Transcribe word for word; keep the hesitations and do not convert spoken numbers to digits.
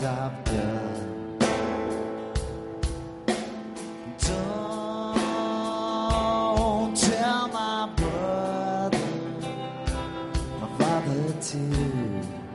I've done. Don't tell my brother, my father too.